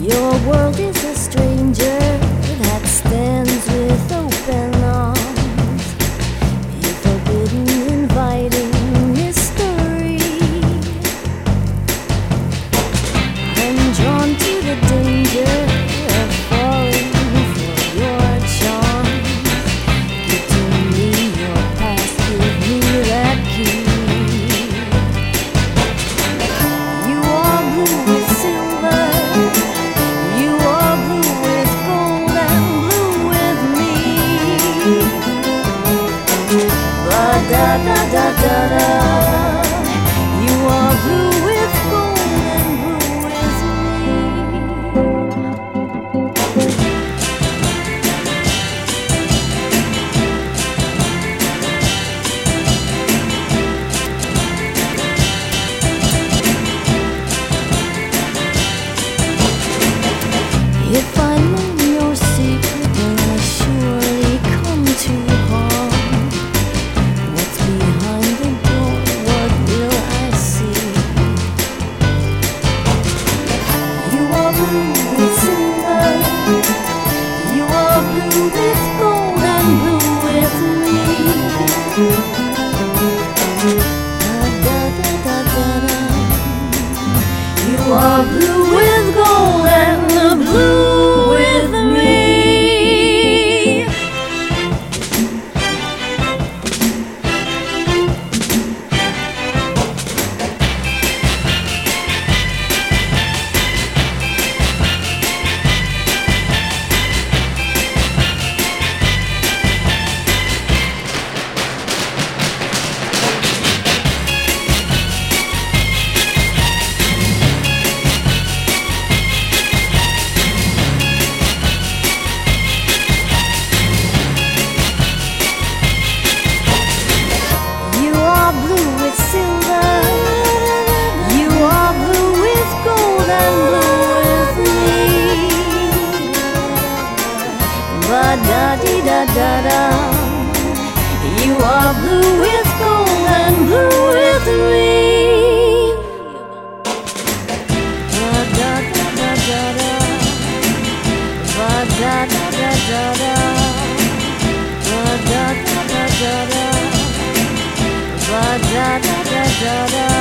Your world is a stranger that stands with open arms, a forbidden, inviting mystery. I'm drawn to the danger of falling for your charm. Give to me your past, give me that key. You are blue with silver, you are blue with gold and blue with me. Ba-da-da-da-da-da. You are blue with gold and blue with me. If I learn your secret, then I surely come to harm. What's behind the door? What will I see? You are blue with silver, you are blue with gold and blue with me. Da-da-da-da-da. You are blue with gold and blue with me. You are blue with silver, you are blue with gold and blue with me. Ba-da-dee-da-da-da. You are blue with gold and blue with me. Ba-da-da-da-da-da. Ba-da-da-da-da-da. Ba-da-da-da-da-da. Ba-da-da-da-da-da.